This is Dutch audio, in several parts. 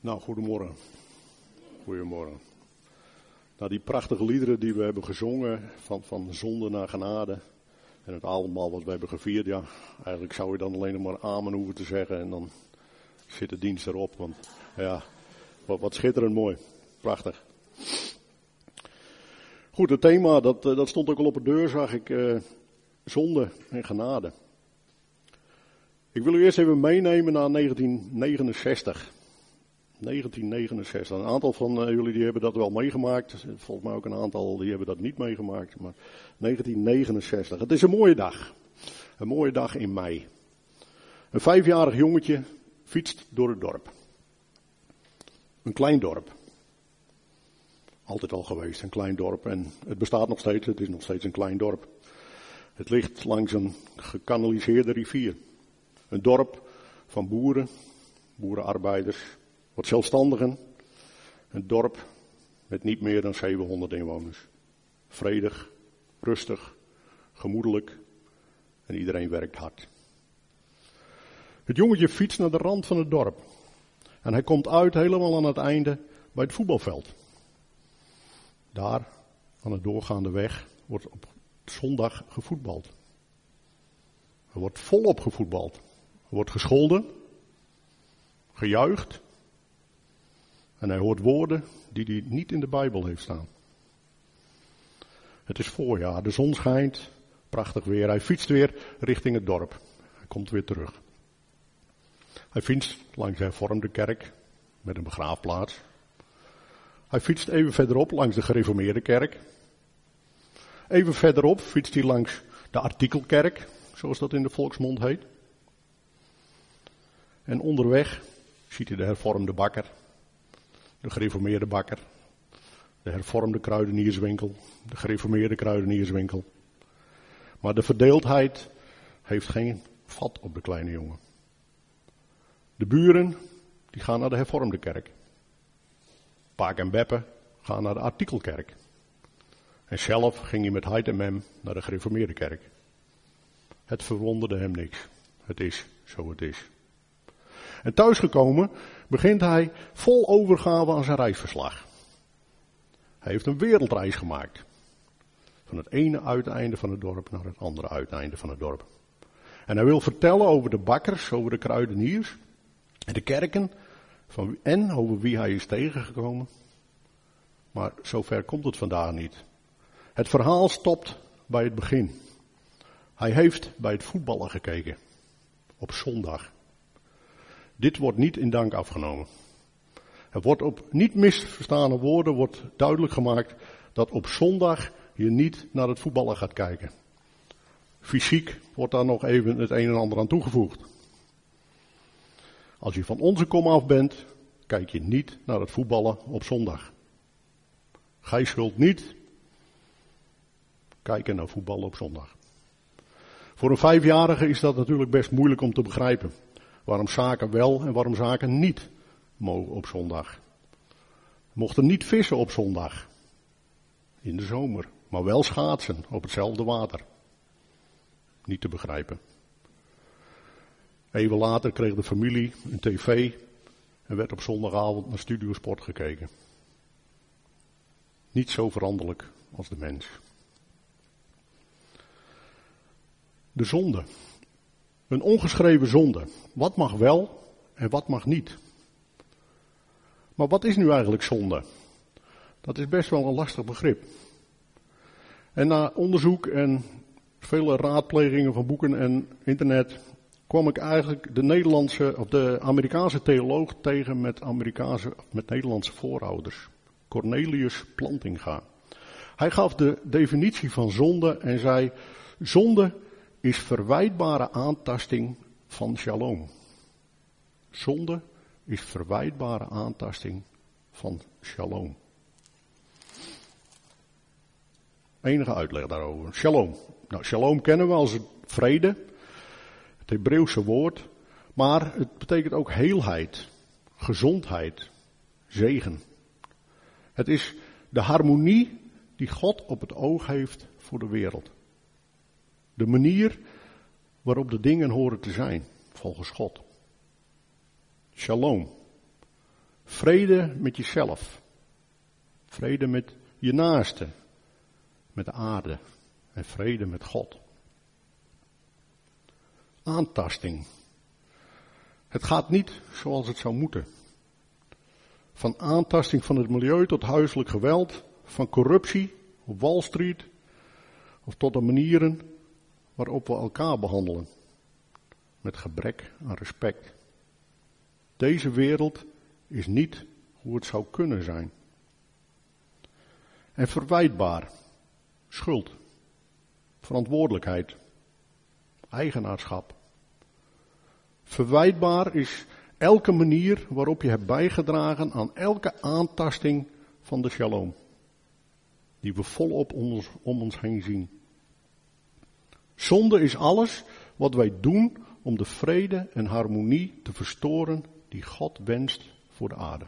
Nou, goedemorgen. Goedemorgen. Nou, die prachtige liederen die we hebben gezongen, van zonde naar genade. En het avondmaal wat we hebben gevierd, ja, eigenlijk zou je dan alleen nog maar amen hoeven te zeggen. En dan zit de dienst erop. Want ja, wat schitterend mooi. Prachtig. Goed, het thema, dat stond ook al op de deur, zag ik. Zonde en genade. Ik wil u eerst even meenemen naar 1969. 1969. Een aantal van jullie die hebben dat wel meegemaakt. Volgens mij ook een aantal die hebben dat niet meegemaakt. Maar 1969. Het is een mooie dag. Een mooie dag in mei. Een 5-jarig jongetje fietst door het dorp. Een klein dorp. Altijd al geweest, een klein dorp. En het bestaat nog steeds. Het is nog steeds een klein dorp. Het ligt langs een gekanaliseerde rivier. Een dorp van boeren, boerenarbeiders, wat zelfstandigen. Een dorp met niet meer dan 700 inwoners. Vredig, rustig, gemoedelijk en iedereen werkt hard. Het jongetje fietst naar de rand van het dorp. En hij komt uit helemaal aan het einde bij het voetbalveld. Daar, aan de doorgaande weg, wordt op zondag gevoetbald. Er wordt volop gevoetbald. Er wordt gescholden, gejuicht. En hij hoort woorden die hij niet in de Bijbel heeft staan. Het is voorjaar, de zon schijnt, prachtig weer. Hij fietst weer richting het dorp. Hij komt weer terug. Hij fietst langs de hervormde kerk met een begraafplaats. Hij fietst even verderop langs de gereformeerde kerk. Even verderop fietst hij langs de artikelkerk, zoals dat in de volksmond heet. En onderweg ziet hij de hervormde bakker, de gereformeerde bakker, de hervormde kruidenierswinkel, de gereformeerde kruidenierswinkel. Maar de verdeeldheid heeft geen vat op de kleine jongen. De buren, die gaan naar de hervormde kerk. Paak en Beppe gaan naar de artikelkerk. En zelf ging hij met heid en mem naar de gereformeerde kerk. Het verwonderde hem niks. Het is zo het is. En thuisgekomen begint hij vol overgave aan zijn reisverslag. Hij heeft een wereldreis gemaakt. Van het ene uiteinde van het dorp naar het andere uiteinde van het dorp. En hij wil vertellen over de bakkers, over de kruideniers en de kerken. En over wie hij is tegengekomen. Maar zover komt het vandaag niet. Het verhaal stopt bij het begin. Hij heeft bij het voetballen gekeken. Op zondag. Dit wordt niet in dank afgenomen. Er wordt op niet misverstane woorden wordt duidelijk gemaakt dat op zondag je niet naar het voetballen gaat kijken. Fysiek wordt daar nog even het een en ander aan toegevoegd. Als je van onze kom af bent, kijk je niet naar het voetballen op zondag. Gij zult niet kijken naar voetballen op zondag. Voor een 5-jarige is dat natuurlijk best moeilijk om te begrijpen. Waarom zaken wel en waarom zaken niet mogen op zondag. Mochten niet vissen op zondag. In de zomer. Maar wel schaatsen op hetzelfde water. Niet te begrijpen. Even later kreeg de familie een tv en werd op zondagavond naar Studiosport gekeken. Niet zo veranderlijk als de mens. De zonde. Een ongeschreven zonde. Wat mag wel en wat mag niet? Maar wat is nu eigenlijk zonde? Dat is best wel een lastig begrip. En na onderzoek en vele raadplegingen van boeken en internet kwam ik eigenlijk de Amerikaanse theoloog tegen met Nederlandse voorouders. Cornelius Plantinga. Hij gaf de definitie van zonde en zei: zonde is verwijtbare aantasting van shalom. Zonde is verwijtbare aantasting van shalom. Enige uitleg daarover. Shalom. Nou, shalom kennen we als vrede. Het Hebreeuwse woord. Maar het betekent ook heelheid, gezondheid, zegen. Het is de harmonie die God op het oog heeft voor de wereld. De manier waarop de dingen horen te zijn, volgens God. Shalom. Vrede met jezelf. Vrede met je naaste. Met de aarde. En vrede met God. Aantasting. Het gaat niet zoals het zou moeten. Van aantasting van het milieu tot huiselijk geweld. Van corruptie op Wall Street. Of tot de manieren waarop we elkaar behandelen. Met gebrek aan respect. Deze wereld is niet hoe het zou kunnen zijn. En verwijtbaar. Schuld. Verantwoordelijkheid. Eigenaarschap. Verwijtbaar is elke manier waarop je hebt bijgedragen aan elke aantasting van de shalom. Die we volop om ons heen zien. Zonde is alles wat wij doen om de vrede en harmonie te verstoren die God wenst voor de aarde.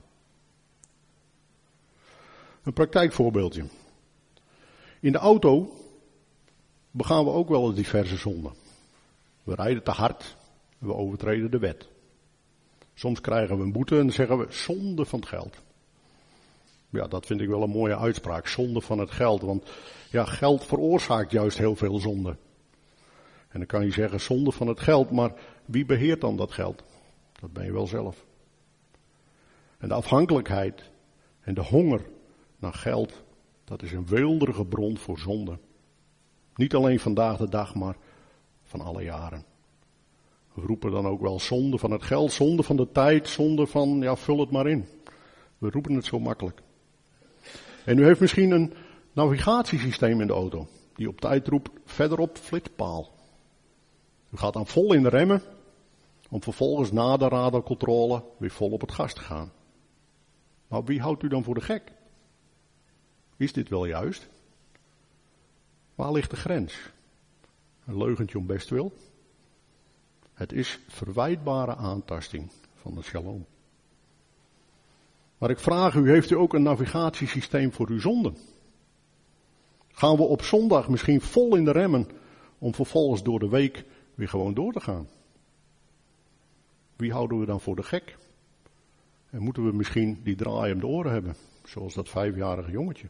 Een praktijkvoorbeeldje. In de auto begaan we ook wel eens diverse zonden. We rijden te hard en we overtreden de wet. Soms krijgen we een boete en dan zeggen we zonde van het geld. Ja, dat vind ik wel een mooie uitspraak, zonde van het geld. Want ja, geld veroorzaakt juist heel veel zonde. En dan kan je zeggen zonde van het geld, maar wie beheert dan dat geld? Dat ben je wel zelf. En de afhankelijkheid en de honger naar geld, dat is een weelderige bron voor zonde. Niet alleen vandaag de dag, maar van alle jaren. We roepen dan ook wel zonde van het geld, zonde van de tijd, zonde van, ja, vul het maar in. We roepen het zo makkelijk. En u heeft misschien een navigatiesysteem in de auto, die op tijd roept, verderop flitspaal. U gaat dan vol in de remmen, om vervolgens na de radarcontrole weer vol op het gas te gaan. Maar wie houdt u dan voor de gek? Is dit wel juist? Waar ligt de grens? Een leugentje om bestwil. Het is verwijtbare aantasting van de shalom. Maar ik vraag u, heeft u ook een navigatiesysteem voor uw zonden? Gaan we op zondag misschien vol in de remmen om vervolgens door de week weer gewoon door te gaan? Wie houden we dan voor de gek? En moeten we misschien die draai om de oren hebben, zoals dat 5-jarige jongetje?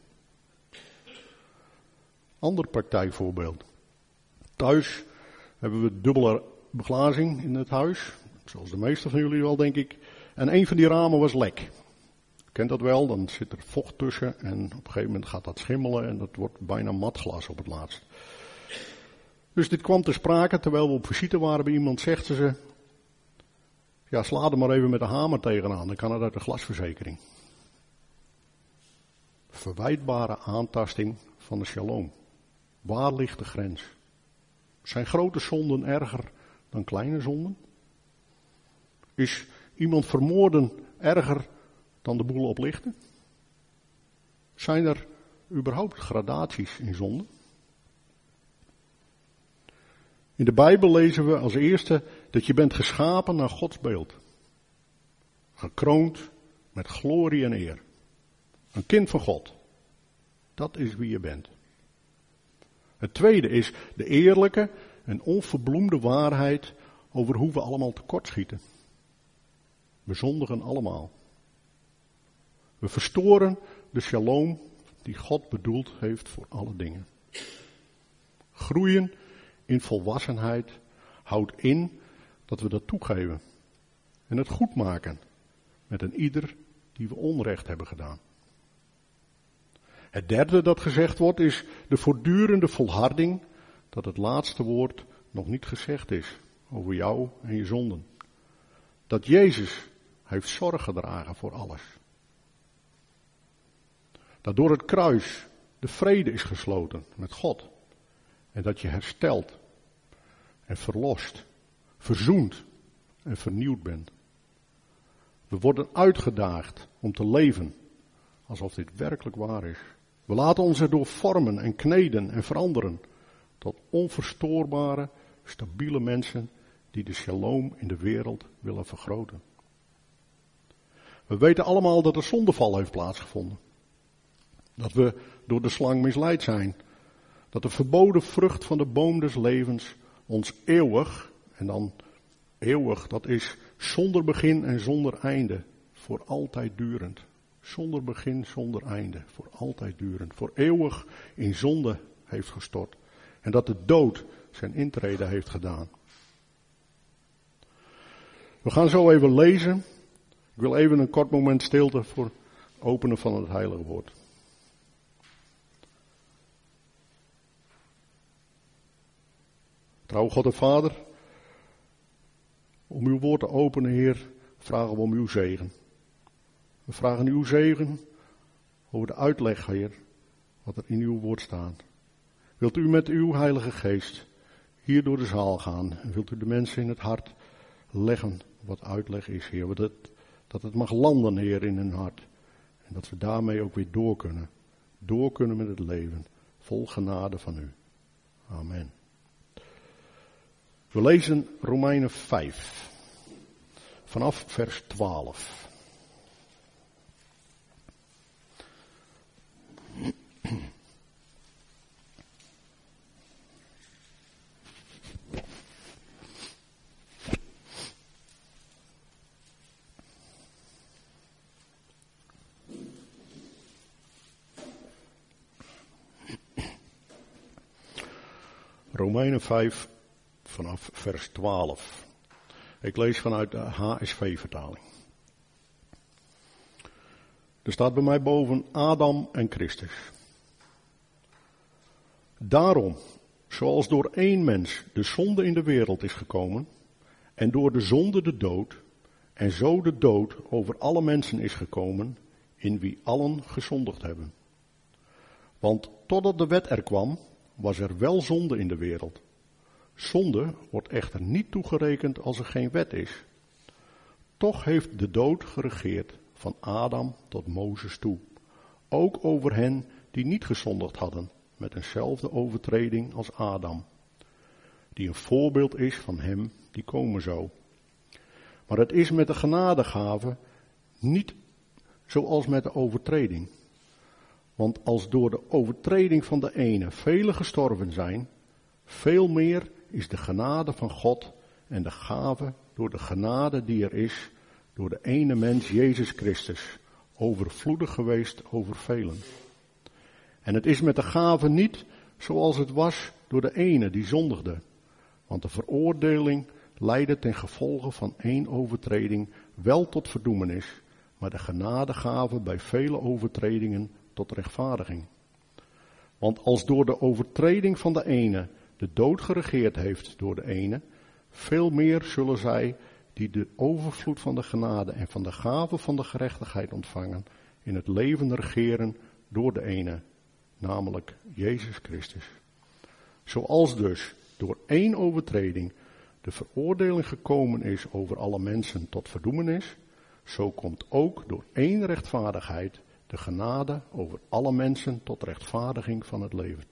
Ander praktijkvoorbeeld. Thuis hebben we dubbele beglazing in het huis, zoals de meeste van jullie wel, denk ik. En een van die ramen was lek. U kent dat wel, dan zit er vocht tussen en op een gegeven moment gaat dat schimmelen en dat wordt bijna matglas op het laatst. Dus dit kwam ter sprake terwijl we op visite waren bij iemand, zegt ze, ja, sla er maar even met een hamer tegenaan, dan kan het uit de glasverzekering. Verwijtbare aantasting van de shalom. Waar ligt de grens? Zijn grote zonden erger dan kleine zonden? Is iemand vermoorden erger dan de boel oplichten? Zijn er überhaupt gradaties in zonde? In de Bijbel lezen we als eerste dat je bent geschapen naar Gods beeld. Gekroond met glorie en eer. Een kind van God. Dat is wie je bent. Het tweede is de eerlijke en onverbloemde waarheid over hoe we allemaal tekortschieten. We zondigen allemaal. We verstoren de shalom die God bedoeld heeft voor alle dingen. Groeien in volwassenheid houdt in dat we dat toegeven. En het goed maken met een ieder die we onrecht hebben gedaan. Het derde dat gezegd wordt is de voortdurende volharding dat het laatste woord nog niet gezegd is over jou en je zonden. Dat Jezus heeft zorg gedragen voor alles. Dat door het kruis de vrede is gesloten met God. En dat je hersteld en verlost, verzoend en vernieuwd bent. We worden uitgedaagd om te leven alsof dit werkelijk waar is. We laten ons erdoor vormen en kneden en veranderen tot onverstoorbare, stabiele mensen die de shalom in de wereld willen vergroten. We weten allemaal dat er zondeval heeft plaatsgevonden. Dat we door de slang misleid zijn. Dat de verboden vrucht van de boom des levens ons eeuwig, en dan eeuwig, dat is zonder begin en zonder einde, voor altijd durend. Zonder begin, zonder einde. Voor altijd durend. Voor eeuwig in zonde heeft gestort. En dat de dood zijn intrede heeft gedaan. We gaan zo even lezen. Ik wil even een kort moment stilte voor openen van het heilige woord. Trouw God en Vader, om uw woord te openen, Heer, vragen we om uw zegen. We vragen uw zegen over de uitleg, Heer, wat er in uw woord staat. Wilt u met uw heilige geest hier door de zaal gaan en wilt u de mensen in het hart leggen wat uitleg is, Heer. Dat het mag landen, Heer, in hun hart. En dat we daarmee ook weer door kunnen. Door kunnen met het leven. Vol genade van u. Amen. We lezen Romeinen 5. Vanaf vers 12. Romeinen 5 vanaf vers 12. Ik lees vanuit de HSV-vertaling. Er staat bij mij boven Adam en Christus. Daarom, zoals door één mens de zonde in de wereld is gekomen, en door de zonde de dood, en zo de dood over alle mensen is gekomen, in wie allen gezondigd hebben. Want totdat de wet er kwam, was er wel zonde in de wereld. Zonde wordt echter niet toegerekend als er geen wet is. Toch heeft de dood geregeerd van Adam tot Mozes toe. Ook over hen die niet gezondigd hadden, met eenzelfde overtreding als Adam. Die een voorbeeld is van hem die komen zou. Maar het is met de genadegave niet zoals met de overtreding. Want als door de overtreding van de ene velen gestorven zijn, veel meer is de genade van God en de gave door de genade die er is, door de ene mens Jezus Christus, overvloedig geweest over velen. En het is met de gave niet zoals het was door de ene die zondigde. Want de veroordeling leidde ten gevolge van één overtreding wel tot verdoemenis, maar de genadegave bij vele overtredingen tot rechtvaardiging. Want als door de overtreding van de ene de dood geregeerd heeft door de ene, veel meer zullen zij die de overvloed van de genade en van de gave van de gerechtigheid ontvangen, in het leven regeren door de ene, namelijk Jezus Christus. Zoals dus door één overtreding de veroordeling gekomen is over alle mensen tot verdoemenis, zo komt ook door één rechtvaardigheid de genade over alle mensen tot rechtvaardiging van het leven.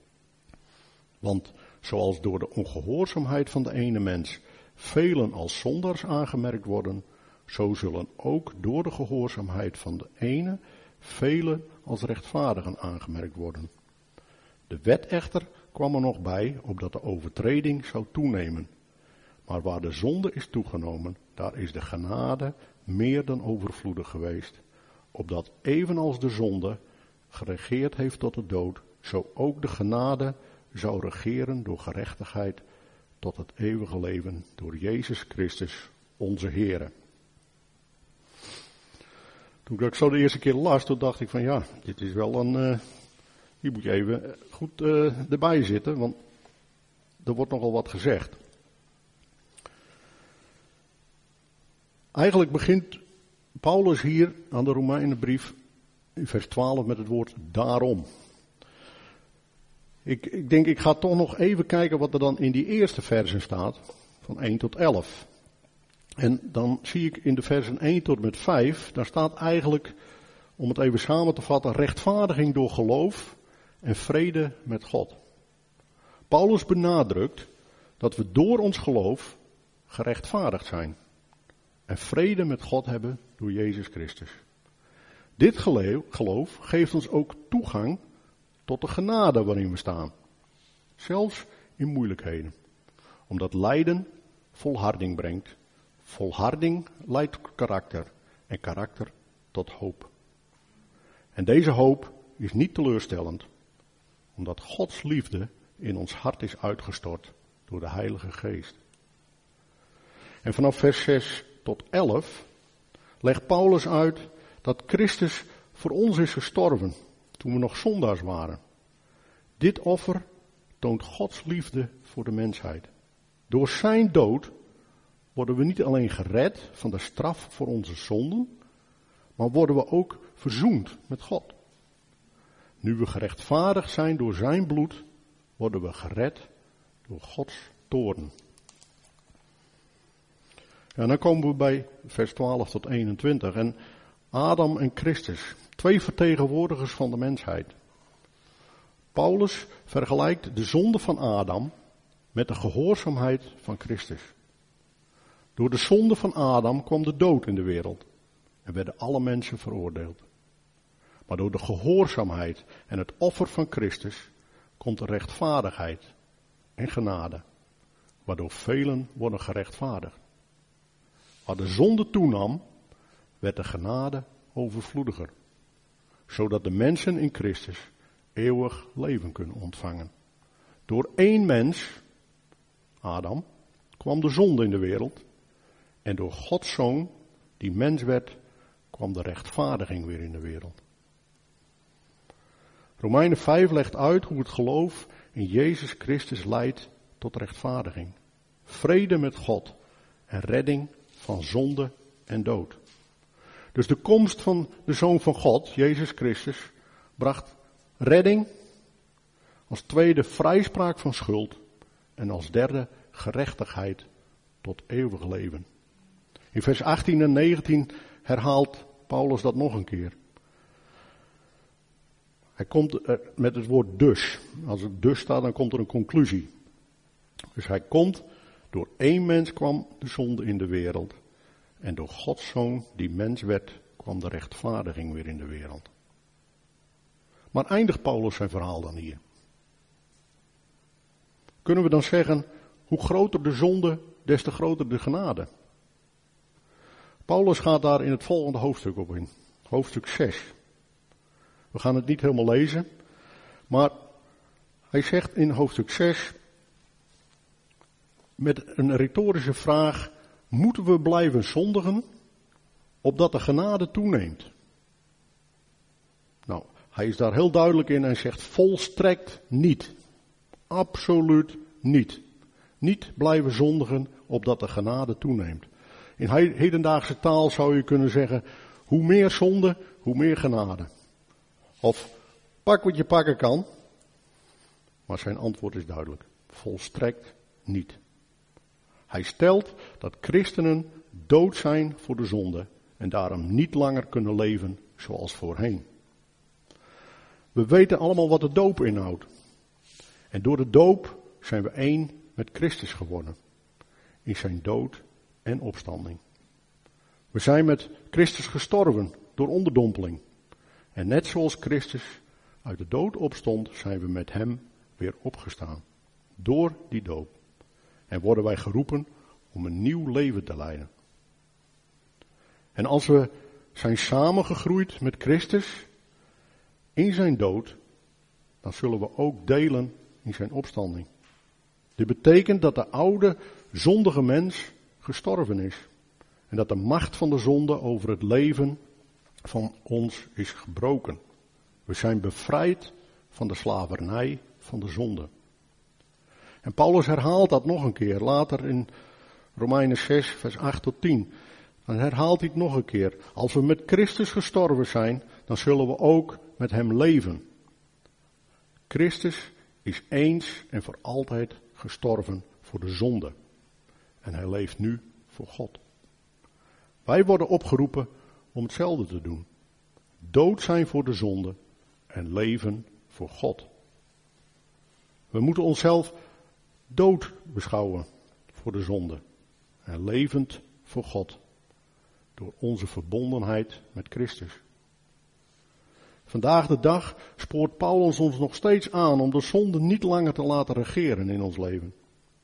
Want zoals door de ongehoorzaamheid van de ene mens velen als zondaars aangemerkt worden, zo zullen ook door de gehoorzaamheid van de ene velen als rechtvaardigen aangemerkt worden. De wet echter kwam er nog bij, opdat de overtreding zou toenemen. Maar waar de zonde is toegenomen, daar is de genade meer dan overvloedig geweest. Opdat evenals de zonde geregeerd heeft tot de dood, zo ook de genade zou regeren door gerechtigheid tot het eeuwige leven door Jezus Christus, onze Heere. Toen ik dat zo de eerste keer las, toen dacht ik van ja, dit is wel een, hier moet je even goed erbij zitten, want er wordt nogal wat gezegd. Eigenlijk begint Paulus hier aan de Romeinenbrief in vers 12 met het woord daarom. Ik denk, ik ga toch nog even kijken wat er dan in die eerste versen staat, van 1 tot 11. En dan zie ik in de versen 1 tot en met 5, daar staat eigenlijk, om het even samen te vatten, rechtvaardiging door geloof en vrede met God. Paulus benadrukt dat we door ons geloof gerechtvaardigd zijn. En vrede met God hebben door Jezus Christus. Dit geloof geeft ons ook toegang tot de genade waarin we staan. Zelfs in moeilijkheden. Omdat lijden volharding brengt. Volharding leidt tot karakter. en karakter tot hoop. En deze hoop is niet teleurstellend, omdat Gods liefde in ons hart is uitgestort door de Heilige Geest. En vanaf vers 6 tot 11 legt Paulus uit dat Christus voor ons is gestorven toen we nog zondaars waren. Dit offer toont Gods liefde voor de mensheid. Door zijn dood worden we niet alleen gered van de straf voor onze zonden, maar worden we ook verzoend met God. Nu we gerechtvaardigd zijn door zijn bloed, worden we gered door Gods toorn. En dan komen we bij vers 12 tot 21. En Adam en Christus, twee vertegenwoordigers van de mensheid. Paulus vergelijkt de zonde van Adam met de gehoorzaamheid van Christus. Door de zonde van Adam kwam de dood in de wereld en werden alle mensen veroordeeld. Maar door de gehoorzaamheid en het offer van Christus komt de rechtvaardigheid en genade, waardoor velen worden gerechtvaardigd. Waar de zonde toenam, werd de genade overvloediger, zodat de mensen in Christus eeuwig leven kunnen ontvangen. Door één mens, Adam, kwam de zonde in de wereld en door Gods Zoon, die mens werd, kwam de rechtvaardiging weer in de wereld. Romeinen 5 legt uit hoe het geloof in Jezus Christus leidt tot rechtvaardiging, vrede met God en redding van zonde en dood. Dus de komst van de Zoon van God, Jezus Christus, bracht redding, als tweede vrijspraak van schuld en als derde gerechtigheid tot eeuwig leven. In vers 18 en 19 herhaalt Paulus dat nog een keer. Hij komt met het woord dus. Als het dus staat, dan komt er een conclusie. Dus hij komt, door één mens kwam de zonde in de wereld. En door Gods Zoon, die mens werd, kwam de rechtvaardiging weer in de wereld. Maar eindigt Paulus zijn verhaal dan hier? Kunnen we dan zeggen, hoe groter de zonde, des te groter de genade? Paulus gaat daar in het volgende hoofdstuk op in. Hoofdstuk 6. We gaan het niet helemaal lezen, maar hij zegt in hoofdstuk 6 met een retorische vraag: moeten we blijven zondigen, opdat de genade toeneemt? Nou, hij is daar heel duidelijk in en zegt volstrekt niet. Absoluut niet. Niet blijven zondigen, opdat de genade toeneemt. In hedendaagse taal zou je kunnen zeggen, hoe meer zonde, hoe meer genade. Of pak wat je pakken kan. Maar zijn antwoord is duidelijk. Volstrekt niet. Hij stelt dat christenen dood zijn voor de zonde en daarom niet langer kunnen leven zoals voorheen. We weten allemaal wat de doop inhoudt. En door de doop zijn we één met Christus geworden. In zijn dood en opstanding. We zijn met Christus gestorven door onderdompeling. En net zoals Christus uit de dood opstond, zijn we met hem weer opgestaan. Door die doop. En worden wij geroepen om een nieuw leven te leiden. En als we zijn samengegroeid met Christus in zijn dood, dan zullen we ook delen in zijn opstanding. Dit betekent dat de oude zondige mens gestorven is. En dat de macht van de zonde over het leven van ons is gebroken. We zijn bevrijd van de slavernij van de zonde. En Paulus herhaalt dat nog een keer, later in Romeinen 6, vers 8 tot 10. Dan herhaalt hij het nog een keer. Als we met Christus gestorven zijn, dan zullen we ook met hem leven. Christus is eens en voor altijd gestorven voor de zonde. En hij leeft nu voor God. Wij worden opgeroepen om hetzelfde te doen. Dood zijn voor de zonde en leven voor God. We moeten onszelf dood beschouwen voor de zonde en levend voor God door onze verbondenheid met Christus. Vandaag de dag spoort Paulus ons nog steeds aan om de zonde niet langer te laten regeren in ons leven.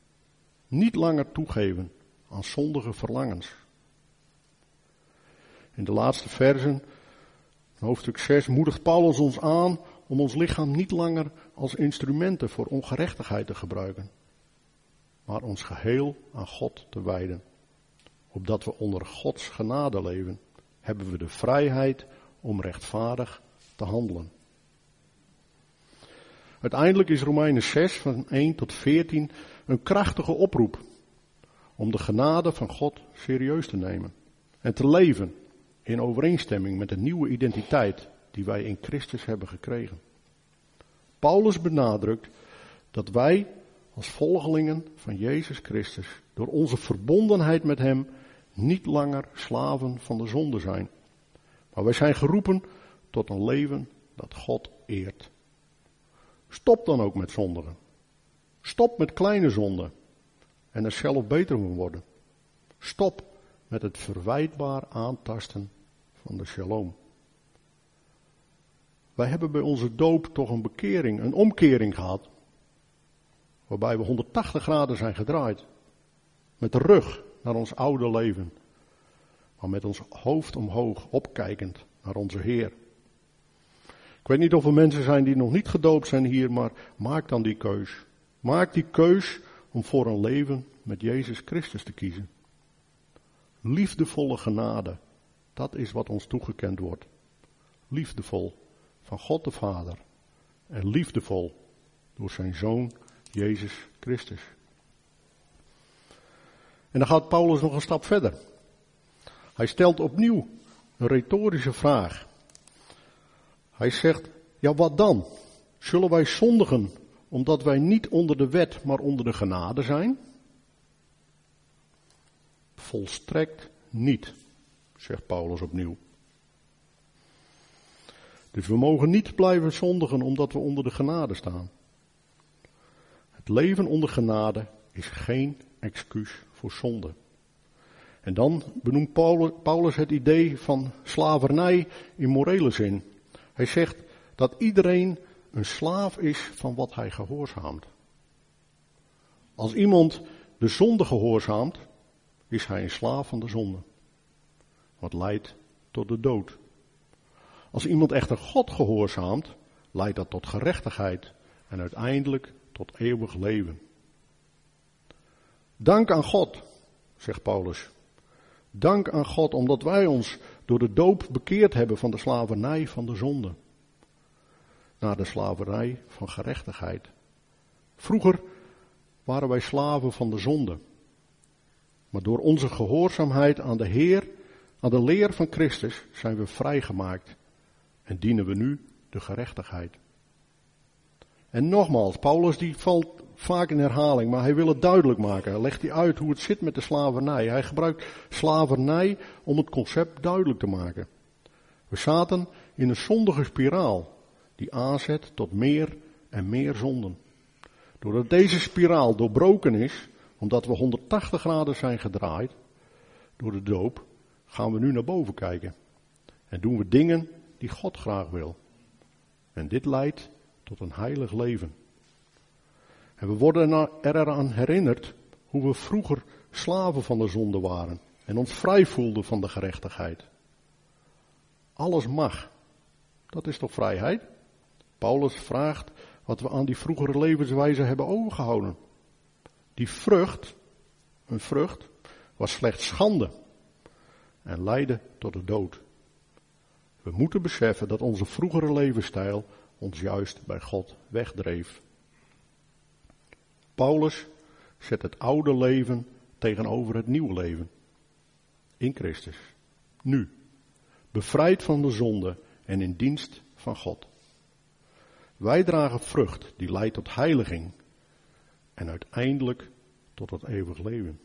Niet langer toegeven aan zondige verlangens. In de laatste versen, hoofdstuk 6, moedigt Paulus ons aan om ons lichaam niet langer als instrumenten voor ongerechtigheid te gebruiken, maar ons geheel aan God te wijden. Opdat we onder Gods genade leven, hebben we de vrijheid om rechtvaardig te handelen. Uiteindelijk is Romeinen 6 van 1 tot 14 een krachtige oproep om de genade van God serieus te nemen en te leven in overeenstemming met de nieuwe identiteit die wij in Christus hebben gekregen. Paulus benadrukt dat wij als volgelingen van Jezus Christus door onze verbondenheid met Hem niet langer slaven van de zonde zijn. Maar wij zijn geroepen tot een leven dat God eert. Stop dan ook met zondigen. Stop met kleine zonden en er zelf beter van worden. Stop met het verwijtbaar aantasten van de shalom. Wij hebben bij onze doop toch een bekering, een omkering gehad, waarbij we 180 graden zijn gedraaid. Met de rug naar ons oude leven, maar met ons hoofd omhoog, opkijkend naar onze Heer. Ik weet niet of er mensen zijn die nog niet gedoopt zijn hier, maar maak dan die keus. Maak die keus om voor een leven met Jezus Christus te kiezen. Liefdevolle genade, dat is wat ons toegekend wordt. Liefdevol van God de Vader en liefdevol door zijn Zoon Jezus Christus. En dan gaat Paulus nog een stap verder. Hij stelt opnieuw een retorische vraag. Hij zegt, ja wat dan? Zullen wij zondigen omdat wij niet onder de wet, maar onder de genade zijn? Volstrekt niet, zegt Paulus opnieuw. Dus we mogen niet blijven zondigen omdat we onder de genade staan. Het leven onder genade is geen excuus voor zonde. En dan benoemt Paulus het idee van slavernij in morele zin. Hij zegt dat iedereen een slaaf is van wat hij gehoorzaamt. Als iemand de zonde gehoorzaamt, is hij een slaaf van de zonde. Wat leidt tot de dood. Als iemand echter God gehoorzaamt, leidt dat tot gerechtigheid en uiteindelijk tot eeuwig leven. Dank aan God, zegt Paulus. Dank aan God omdat wij ons door de doop bekeerd hebben van de slavernij van de zonde. Naar de slavernij van gerechtigheid. Vroeger waren wij slaven van de zonde. Maar door onze gehoorzaamheid aan de Heer, aan de leer van Christus, zijn we vrijgemaakt. En dienen we nu de gerechtigheid. En nogmaals, Paulus die valt vaak in herhaling, maar hij wil het duidelijk maken. Hij legt uit hoe het zit met de slavernij. Hij gebruikt slavernij om het concept duidelijk te maken. We zaten in een zondige spiraal die aanzet tot meer en meer zonden. Doordat deze spiraal doorbroken is, omdat we 180 graden zijn gedraaid door de doop, gaan we nu naar boven kijken. En doen we dingen die God graag wil. En dit leidt tot een heilig leven. En we worden er eraan herinnerd hoe we vroeger slaven van de zonde waren en ons vrij voelden van de gerechtigheid. Alles mag. Dat is toch vrijheid? Paulus vraagt wat we aan die vroegere levenswijze hebben overgehouden. Die vrucht, een vrucht, was slechts schande en leidde tot de dood. We moeten beseffen dat onze vroegere levensstijl ons juist bij God wegdreef. Paulus zet het oude leven tegenover het nieuwe leven. In Christus. Nu. Bevrijd van de zonde en in dienst van God. Wij dragen vrucht die leidt tot heiliging. En uiteindelijk tot het eeuwig leven.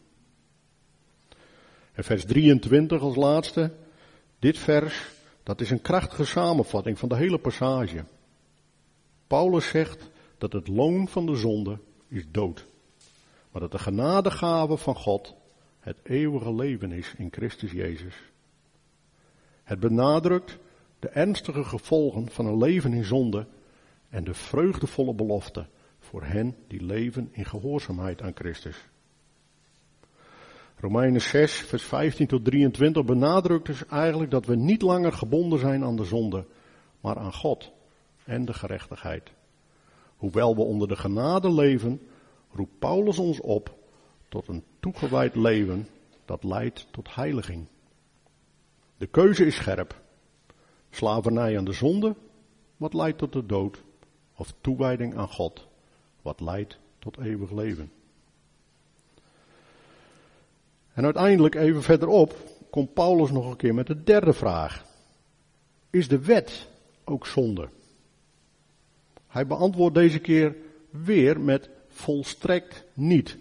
En vers 23 als laatste. Dit vers, dat is een krachtige samenvatting van de hele passage. Paulus zegt dat het loon van de zonde is dood. Maar dat de genadegave van God het eeuwige leven is in Christus Jezus. Het benadrukt de ernstige gevolgen van een leven in zonde en de vreugdevolle belofte voor hen die leven in gehoorzaamheid aan Christus. Romeinen 6, vers 15 tot 23 benadrukt dus eigenlijk dat we niet langer gebonden zijn aan de zonde, maar aan God en de gerechtigheid. Hoewel we onder de genade leven, roept Paulus ons op tot een toegewijd leven dat leidt tot heiliging. De keuze is scherp. Slavernij aan de zonde, wat leidt tot de dood, of toewijding aan God, wat leidt tot eeuwig leven. En uiteindelijk, even verderop, komt Paulus nog een keer met de derde vraag. Is de wet ook zonde? Hij beantwoordt deze keer weer met volstrekt niet.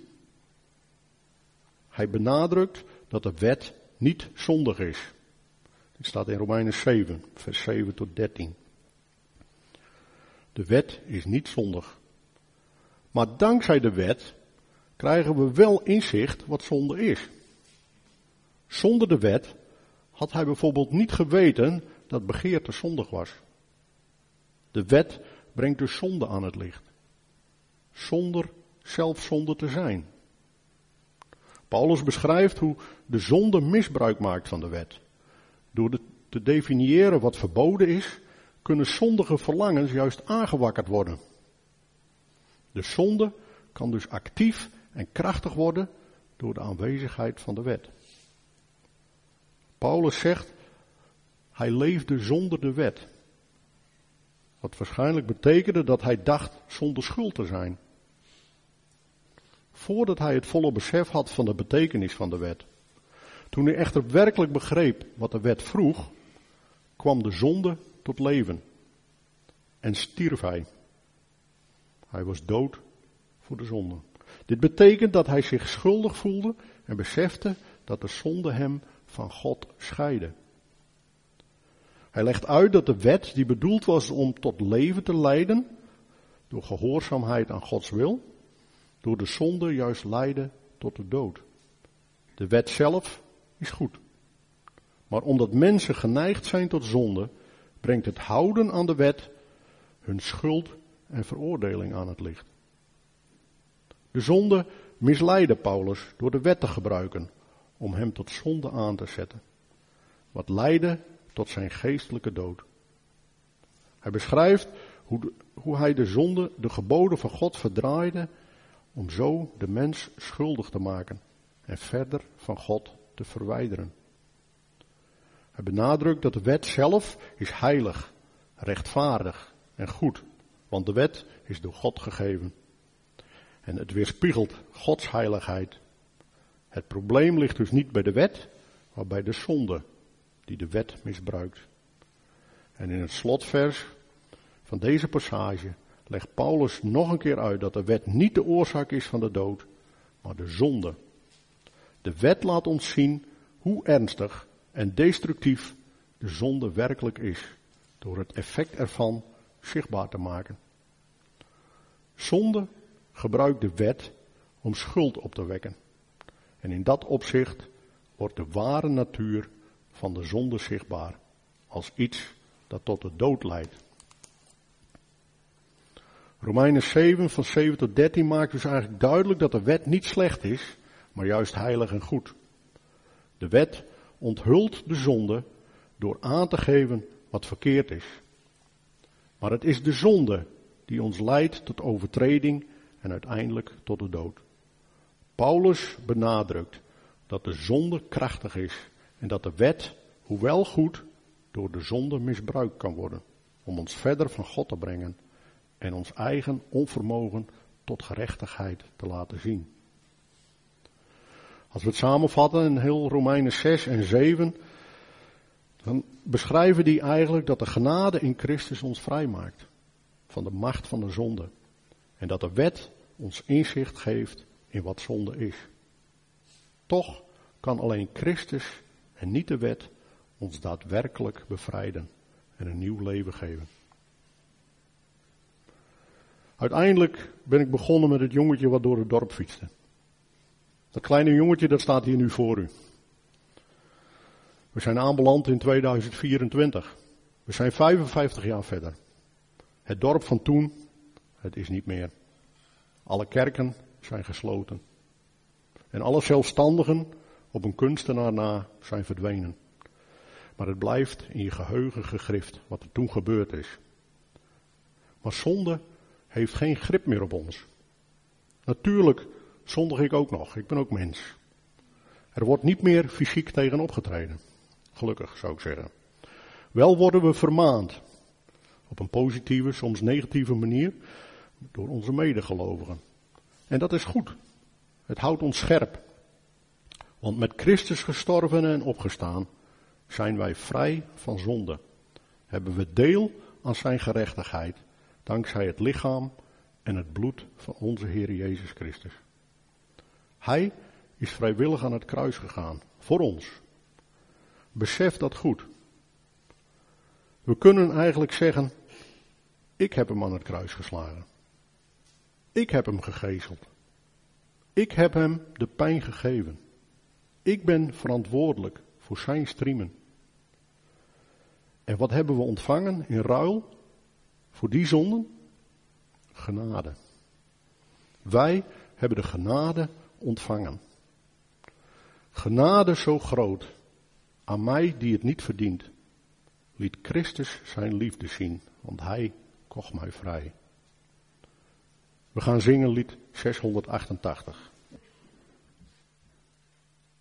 Hij benadrukt dat de wet niet zondig is. Dit staat in Romeinen 7, vers 7 tot 13. De wet is niet zondig. Maar dankzij de wet krijgen we wel inzicht wat zonde is. Zonder de wet had hij bijvoorbeeld niet geweten dat begeerte zondig was. De wet brengt dus zonde aan het licht. Zonder zelf zonde te zijn. Paulus beschrijft hoe de zonde misbruik maakt van de wet. Door te definiëren wat verboden is, kunnen zondige verlangens juist aangewakkerd worden. De zonde kan dus actief en krachtig worden door de aanwezigheid van de wet. Paulus zegt, hij leefde zonder de wet. Wat waarschijnlijk betekende dat hij dacht zonder schuld te zijn. Voordat hij het volle besef had van de betekenis van de wet. Toen hij echter werkelijk begreep wat de wet vroeg, kwam de zonde tot leven. En stierf hij. Hij was dood voor de zonde. Dit betekent dat hij zich schuldig voelde en besefte dat de zonde hem van God scheidde. Hij legt uit dat de wet die bedoeld was om tot leven te leiden, door gehoorzaamheid aan Gods wil, door de zonde juist leidde tot de dood. De wet zelf is goed. Maar omdat mensen geneigd zijn tot zonde, brengt het houden aan de wet hun schuld en veroordeling aan het licht. De zonde misleidde Paulus door de wet te gebruiken om hem tot zonde aan te zetten. Wat leidde tot zijn geestelijke dood. Hij beschrijft hoe hij de zonde, de geboden van God verdraaide om zo de mens schuldig te maken en verder van God te verwijderen. Hij benadrukt dat de wet zelf is heilig, rechtvaardig en goed, want de wet is door God gegeven. En het weerspiegelt Gods heiligheid. Het probleem ligt dus niet bij de wet, maar bij de zonde die de wet misbruikt. En in het slotvers van deze passage legt Paulus nog een keer uit dat de wet niet de oorzaak is van de dood, maar de zonde. De wet laat ons zien hoe ernstig en destructief de zonde werkelijk is, door het effect ervan zichtbaar te maken. Zonde gebruikt de wet om schuld op te wekken. En in dat opzicht wordt de ware natuur van de zonde zichtbaar, als iets dat tot de dood leidt. Romeinen 7 van 7 tot 13 maakt dus eigenlijk duidelijk dat de wet niet slecht is, maar juist heilig en goed. De wet onthult de zonde door aan te geven wat verkeerd is. Maar het is de zonde die ons leidt tot overtreding en uiteindelijk tot de dood. Paulus benadrukt dat de zonde krachtig is en dat de wet, hoewel goed, door de zonde misbruikt kan worden om ons verder van God te brengen en ons eigen onvermogen tot gerechtigheid te laten zien. Als we het samenvatten in heel Romeinen 6 en 7, dan beschrijven die eigenlijk dat de genade in Christus ons vrijmaakt van de macht van de zonde. En dat de wet ons inzicht geeft in wat zonde is. Toch kan alleen Christus en niet de wet ons daadwerkelijk bevrijden en een nieuw leven geven. Uiteindelijk ben ik begonnen met het jongetje wat door het dorp fietste. Dat kleine jongetje dat staat hier nu voor u. We zijn aanbeland in 2024. We zijn 55 jaar verder. Het dorp van toen, het is niet meer. Alle kerken zijn gesloten. En alle zelfstandigen op een kunstenaar na zijn verdwenen. Maar het blijft in je geheugen gegrift wat er toen gebeurd is. Maar zonde heeft geen grip meer op ons. Natuurlijk zondig ik ook nog, ik ben ook mens. Er wordt niet meer fysiek tegen opgetreden. Gelukkig zou ik zeggen. Wel worden we vermaand. Op een positieve, soms negatieve manier. Door onze medegelovigen. En dat is goed. Het houdt ons scherp. Want met Christus gestorven en opgestaan zijn wij vrij van zonde. Hebben we deel aan zijn gerechtigheid. Dankzij het lichaam en het bloed van onze Heer Jezus Christus. Hij is vrijwillig aan het kruis gegaan. Voor ons. Besef dat goed. We kunnen eigenlijk zeggen, ik heb hem aan het kruis geslagen. Ik heb hem gegezeld. Ik heb hem de pijn gegeven. Ik ben verantwoordelijk voor zijn striemen. En wat hebben we ontvangen in ruil voor die zonden? Genade. Wij hebben de genade ontvangen. Genade zo groot, aan mij die het niet verdient, liet Christus zijn liefde zien, want hij kocht mij vrij. We gaan zingen lied 688.